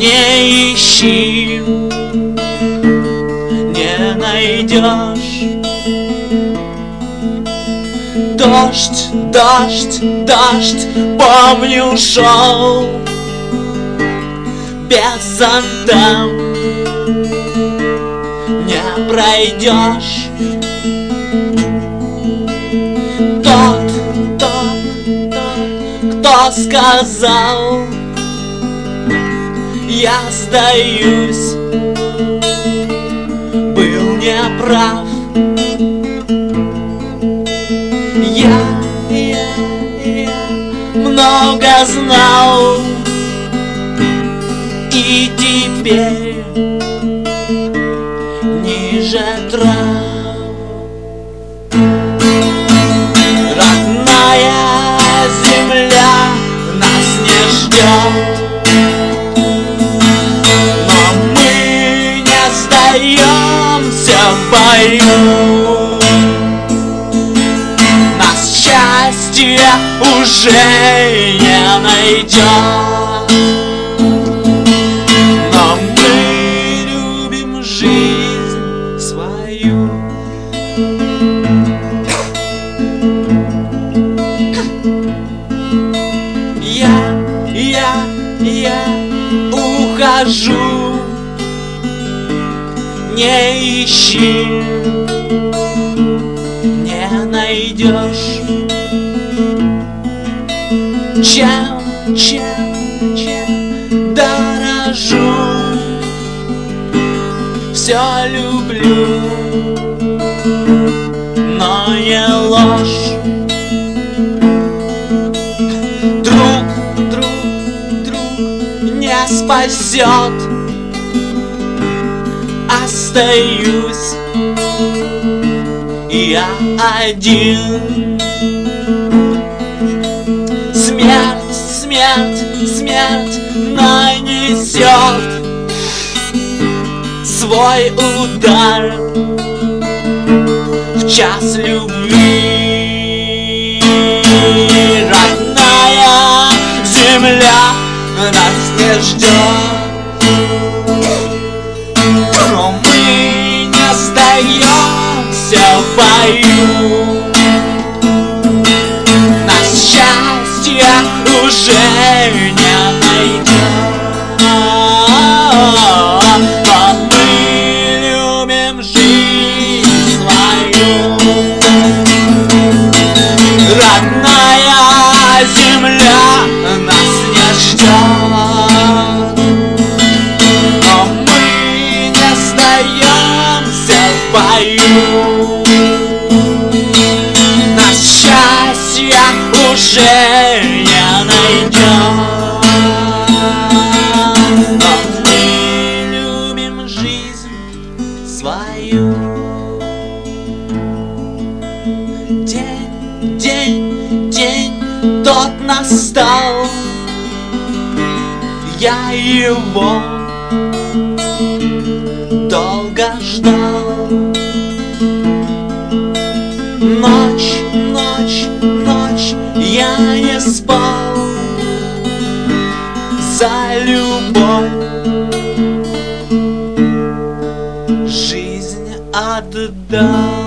Не ищи, не найдешь. Дождь, дождь, дождь, помню, шел без зонта. Не пройдешь. Тот, кто сказал, я сдаюсь, был неправ. Я много знал, и теперь ниже трав. Родная земля нас не ждет, но мы не сдаемся в бою. Нас счастье уже не найдет, но мы любим жизнь свою. Я ухожу, не ищи, не найдешь. Чем дорожу, все люблю, но не ложь. Друг не спасет, остаюсь я один. Смерть нанесет свой удар в час любви. Родная земля нас не ждет, но мы не сдаемся в бою. Нас счастье уже не найдет, но мы любим жизнь свою. Родная земля нас не ждет, но мы не сдаемся в бою. Нас счастье уже не найдет, но мы любим жизнь свою. День тот настал, я его долго ждал. Ночь, я не спал, за любовь жизнь отдал.